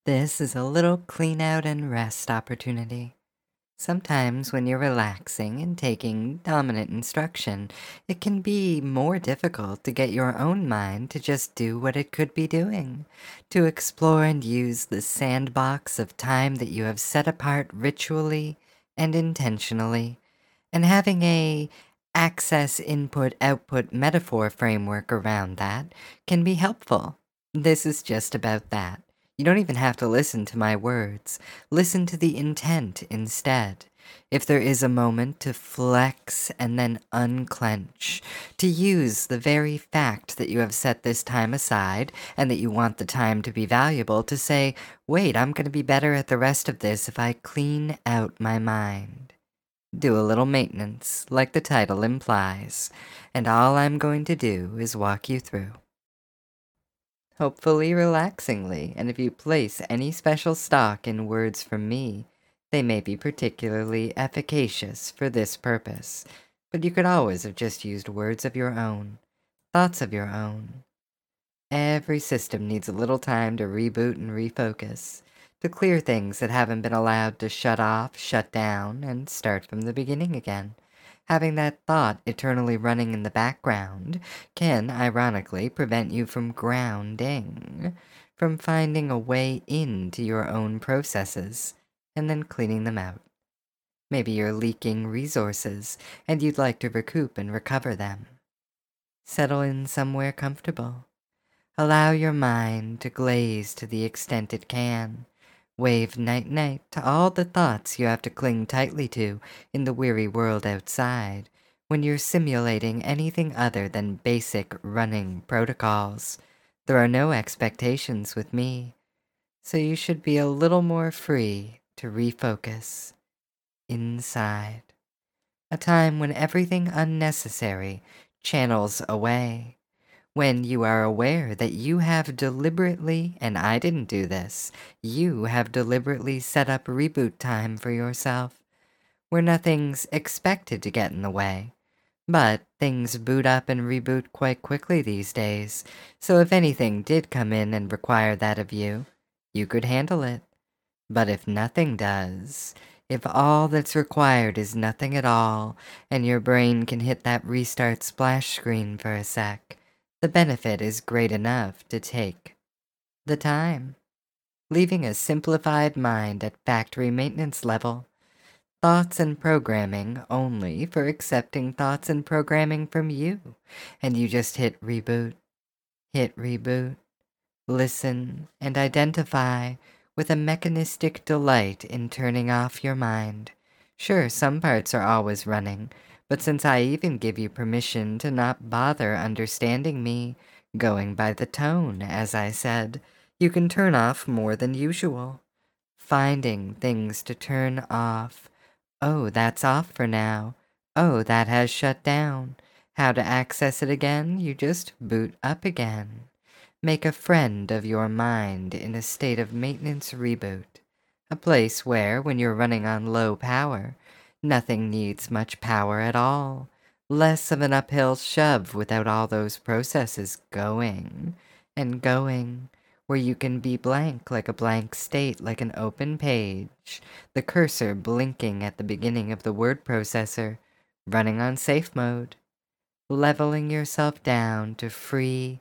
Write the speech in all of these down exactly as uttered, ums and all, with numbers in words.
This is a little clean out and rest opportunity. Sometimes, when you're relaxing and taking dominant instruction, it can be more difficult to get your own mind to just do what it could be doing, to explore and use the sandbox of time that you have set apart ritually and intentionally, and having a access input output metaphor framework around that can be helpful. This is just about that. You don't even have to listen to my words. Listen to the intent instead. If there is a moment to flex and then unclench, to use the very fact that you have set this time aside and that you want the time to be valuable to say, wait, I'm going to be better at the rest of this if I clean out my mind. Do a little maintenance, like the title implies, and all I'm going to do is walk you through. Hopefully relaxingly, and if you place any special stock in words from me, they may be particularly efficacious for this purpose, but you could always have just used words of your own, thoughts of your own. Every system needs a little time to reboot and refocus, to clear things that haven't been allowed to shut off, shut down, and start from the beginning again. Having that thought eternally running in the background can, ironically, prevent you from grounding, from finding a way into your own processes, and then cleaning them out. Maybe you're leaking resources, and you'd like to recoup and recover them. Settle in somewhere comfortable. Allow your mind to glaze to the extent it can. Wave night-night to all the thoughts you have to cling tightly to in the weary world outside when you're simulating anything other than basic running protocols. There are no expectations with me, so you should be a little more free to refocus inside. A time when everything unnecessary channels away. When you are aware that you have deliberately, and I didn't do this, you have deliberately set up reboot time for yourself, where nothing's expected to get in the way. But things boot up and reboot quite quickly these days, so if anything did come in and require that of you, you could handle it. But if nothing does, if all that's required is nothing at all, and your brain can hit that restart splash screen for a sec, the benefit is great enough to take the time, leaving a simplified mind at factory maintenance level, thoughts and programming only for accepting thoughts and programming from you, and you just hit reboot, hit reboot, listen, and identify with a mechanistic delight in turning off your mind. Sure, some parts are always running, but since I even give you permission to not bother understanding me, going by the tone, as I said, you can turn off more than usual. Finding things to turn off. Oh, that's off for now. Oh, that has shut down. How to access it again? You just boot up again. Make a friend of your mind in a state of maintenance reboot. A place where, when you're running on low power, nothing needs much power at all. Less of an uphill shove without all those processes going and going, where you can be blank like a blank state, like an open page, the cursor blinking at the beginning of the word processor, running on safe mode, leveling yourself down to free,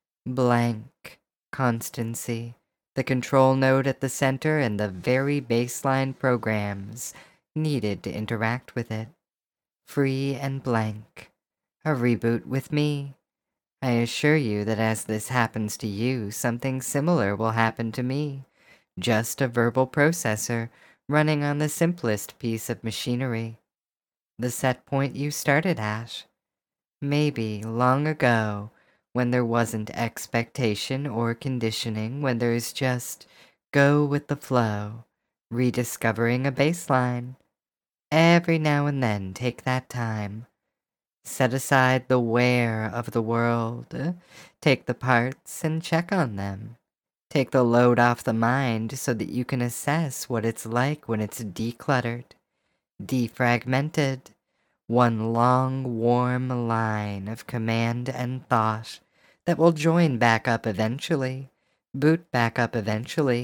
blank constancy, the control node at the center and the very baseline programs needed to interact with it. Free and blank. A reboot with me. I assure you that as this happens to you, something similar will happen to me. Just a verbal processor running on the simplest piece of machinery. The set point you started at. Maybe long ago, when there wasn't expectation or conditioning, when there's just go with the flow, rediscovering a baseline. Every now and then, take that time. Set aside the where of the world. Take the parts and check on them. Take the load off the mind so that you can assess what it's like when it's decluttered, defragmented. One long, warm line of command and thought that will join back up eventually, boot back up eventually,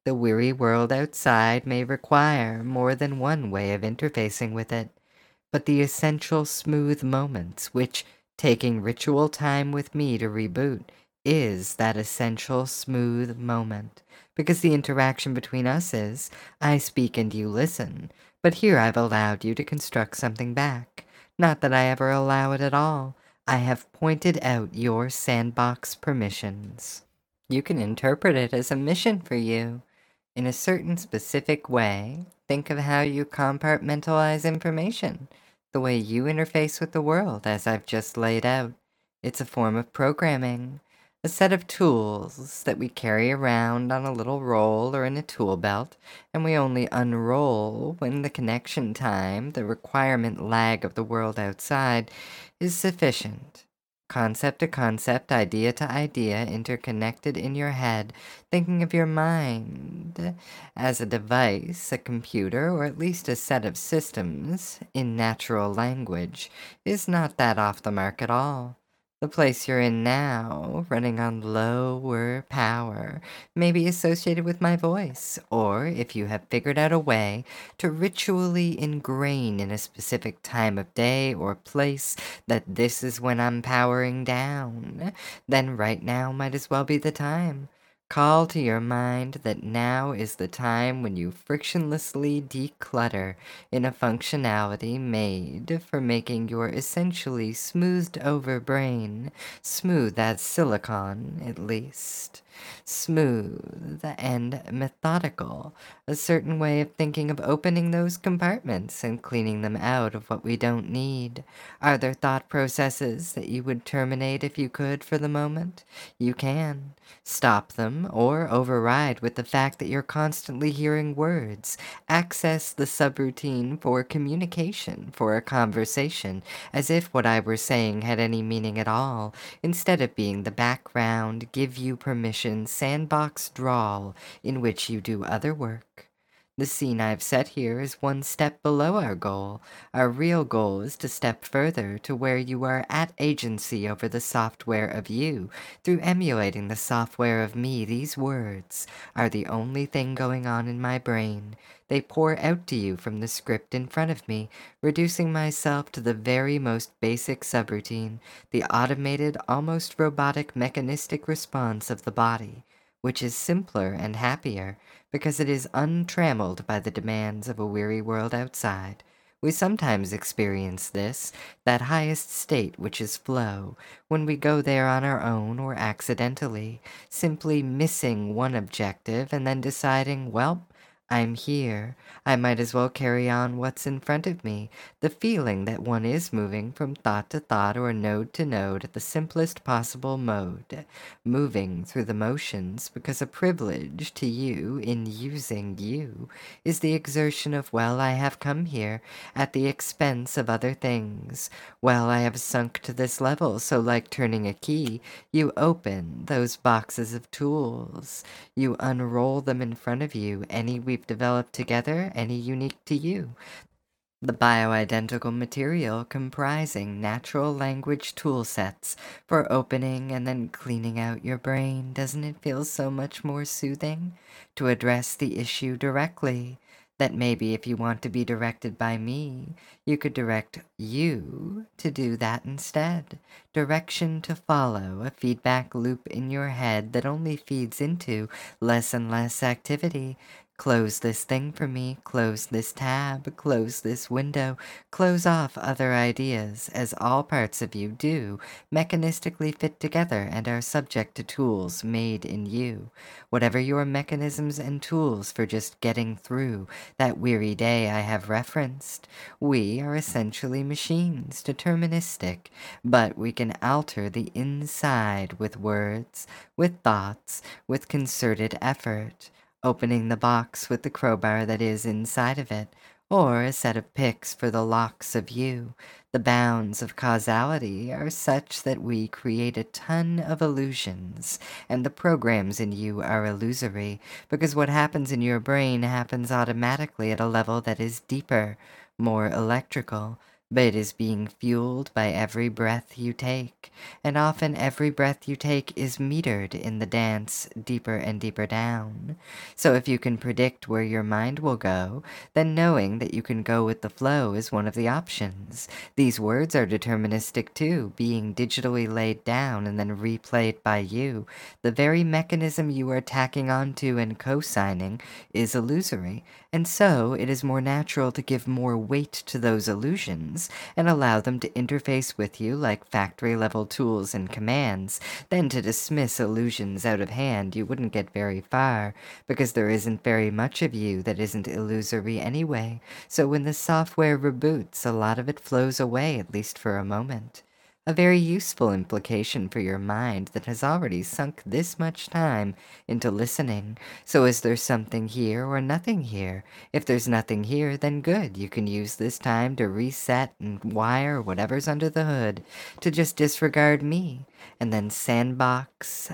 The weary world outside may require more than one way of interfacing with it, but the essential smooth moments, which, taking ritual time with me to reboot, is that essential smooth moment. Because the interaction between us is, I speak and you listen, but here I've allowed you to construct something back. Not that I ever allow it at all. I have pointed out your sandbox permissions. You can interpret it as a mission for you. In a certain specific way, think of how you compartmentalize information, the way you interface with the world, as I've just laid out. It's a form of programming, a set of tools that we carry around on a little roll or in a tool belt, and we only unroll when the connection time, the requirement lag of the world outside, is sufficient. Concept to concept, idea to idea, interconnected in your head, thinking of your mind as a device, a computer, or at least a set of systems in natural language, is not that off the mark at all. The place you're in now, running on lower power, may be associated with my voice, or if you have figured out a way to ritually ingrain in a specific time of day or place that this is when I'm powering down, then right now might as well be the time. Call to your mind that now is the time when you frictionlessly declutter in a functionality made for making your essentially smoothed over brain smooth as silicon, at least. Smooth and methodical, a certain way of thinking of opening those compartments and cleaning them out of what we don't need. Are there thought processes that you would terminate if you could for the moment? You can. Stop them or override with the fact that you're constantly hearing words. Access the subroutine for communication, for a conversation, as if what I were saying had any meaning at all, instead of being the background, give you permission sandbox drawl in which you do other work. The scene I've set here is one step below our goal. Our real goal is to step further to where you are at agency over the software of you, through emulating the software of me. These words are the only thing going on in my brain. They pour out to you from the script in front of me, reducing myself to the very most basic subroutine, the automated, almost robotic mechanistic response of the body, which is simpler and happier because it is untrammeled by the demands of a weary world outside. We sometimes experience this, that highest state which is flow, when we go there on our own or accidentally, simply missing one objective and then deciding, well, I'm here. I might as well carry on what's in front of me. The feeling that one is moving from thought to thought or node to node at the simplest possible mode. Moving through the motions because a privilege to you in using you is the exertion of, well, I have come here at the expense of other things. Well, I have sunk to this level, so like turning a key, you open those boxes of tools. You unroll them in front of you, any we've developed together, any unique to you. The bioidentical material comprising natural language tool sets for opening and then cleaning out your brain. Doesn't it feel so much more soothing to address the issue directly? That maybe if you want to be directed by me, you could direct you to do that instead. Direction to follow, a feedback loop in your head that only feeds into less and less activity. Close this thing for me, close this tab, close this window, close off other ideas, as all parts of you do mechanistically fit together and are subject to tools made in you. Whatever your mechanisms and tools for just getting through that weary day I have referenced, we are essentially machines, deterministic, but we can alter the inside with words, with thoughts, with concerted effort. Opening the box with the crowbar that is inside of it, or a set of picks for the locks of you. The bounds of causality are such that we create a ton of illusions, and the programs in you are illusory, because what happens in your brain happens automatically at a level that is deeper, more electrical. but it is being fueled by every breath you take, and often every breath you take is metered in the dance deeper and deeper down. So if you can predict where your mind will go, then knowing that you can go with the flow is one of the options. These words are deterministic too, being digitally laid down and then replayed by you. The very mechanism you are tacking onto and co-signing is illusory, and so it is more natural to give more weight to those illusions and allow them to interface with you like factory-level tools and commands than to dismiss illusions out of hand. You wouldn't get very far, because there isn't very much of you that isn't illusory anyway. So when the software reboots, a lot of it flows away, at least for a moment. A very useful implication for your mind that has already sunk this much time into listening. So is there something here or nothing here? If there's nothing here, then good. You can use this time to reset and wire whatever's under the hood, to just disregard me, and then sandbox,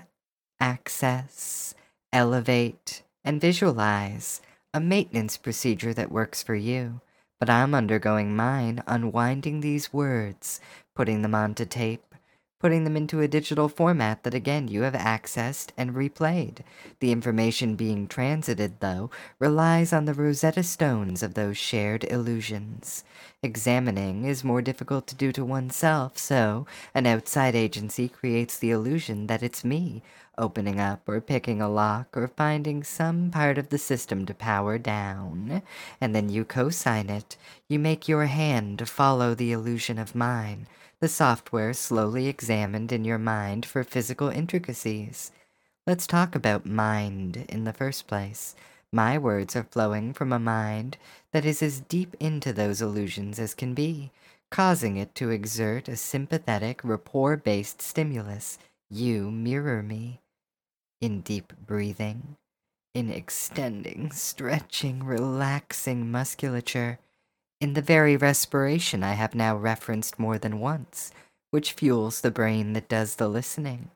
access, elevate, and visualize. A maintenance procedure that works for you. But I'm undergoing mine, unwinding these words, putting them onto tape, putting them into a digital format that again you have accessed and replayed. The information being transited, though, relies on the Rosetta Stones of those shared illusions. Examining is more difficult to do to oneself, so an outside agency creates the illusion that it's me, opening up or picking a lock or finding some part of the system to power down. And then you co-sign it. You make your hand follow the illusion of mine, the software slowly examined in your mind for physical intricacies. Let's talk about mind in the first place. My words are flowing from a mind that is as deep into those illusions as can be, causing it to exert a sympathetic, rapport-based stimulus. You mirror me. In deep breathing, in extending, stretching, relaxing musculature, in the very respiration I have now referenced more than once, which fuels the brain that does the listening.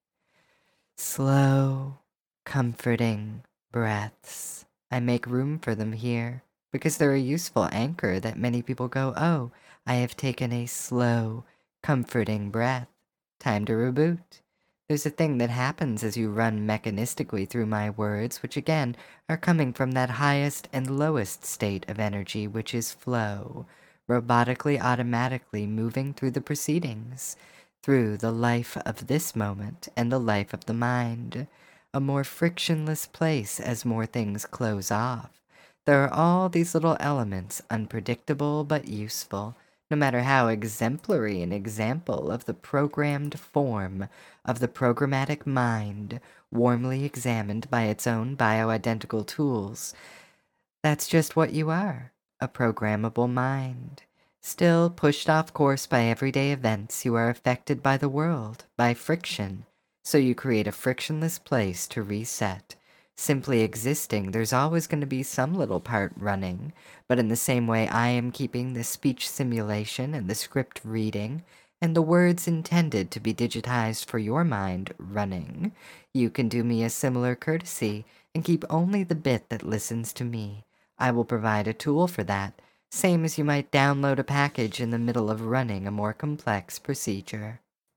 Slow, comforting breaths. I make room for them here, because they're a useful anchor that many people go, oh, I have taken a slow, comforting breath. Time to reboot. There's a thing that happens as you run mechanistically through my words, which again are coming from that highest and lowest state of energy, which is flow, robotically, automatically moving through the proceedings, through the life of this moment and the life of the mind, a more frictionless place as more things close off. There are all these little elements, unpredictable but useful, no matter how exemplary an example of the programmed form of the programmatic mind, warmly examined by its own bioidentical tools. That's just what you are, a programmable mind. Still pushed off course by everyday events, you are affected by the world, by friction, so you create a frictionless place to reset. Simply existing, there's always going to be some little part running, but in the same way I am keeping the speech simulation and the script reading, and the words intended to be digitized for your mind running, you can do me a similar courtesy and keep only the bit that listens to me. I will provide a tool for that, same as you might download a package in the middle of running a more complex procedure.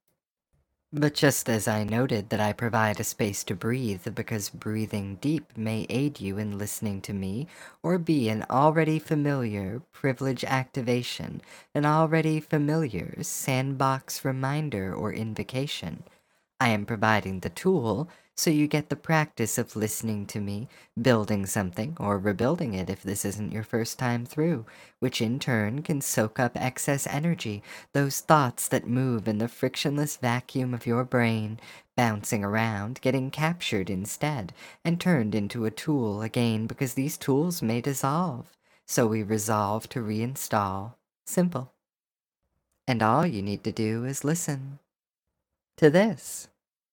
But just as I noted that I provide a space to breathe because breathing deep may aid you in listening to me or be an already familiar privilege activation, an already familiar sandbox reminder or invocation, I am providing the tool so you get the practice of listening to me, building something, or rebuilding it if this isn't your first time through, which in turn can soak up excess energy, those thoughts that move in the frictionless vacuum of your brain, bouncing around, getting captured instead, and turned into a tool again because these tools may dissolve. So we resolve to reinstall. Simple. And all you need to do is listen to this.